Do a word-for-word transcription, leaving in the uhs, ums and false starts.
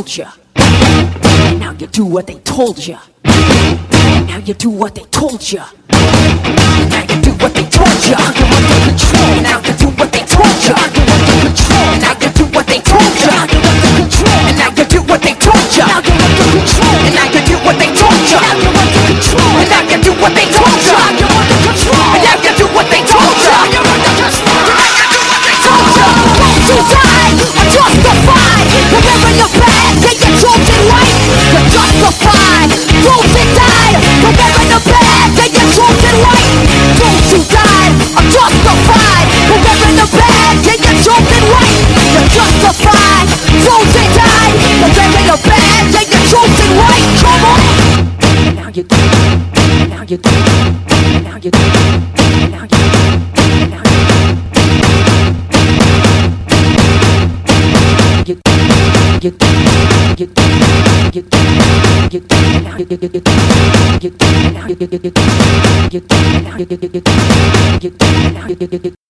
told you. And now you do what they told you. And now you do what they told you. And now you do what they told you. You're under control. And now you do what they told you. You're under control. And now you do what they told you. You're under control. And now you do what they told you. Now you're under control. And now you do what they told you. Now you're under control. And now you do what they told you. You're under control. And now you do what they told you. You're under control. And now you do what they told you. Those who died are justified. Remember your bad, they get chosen right. You're justified. Those that died, remember the bad, they get chosen right. Those who died are justified. Remember the bad, they get chosen right. You're justified. Those that died, remember the bad, they get chosen right. Come on. And now you do. And now you do. And now you do. And now you do. And now you do. You, you, you, you, you, you, now you, you, you, you, you, now you, you, you, you, you, now you, you, you, you, you, now you, you, you.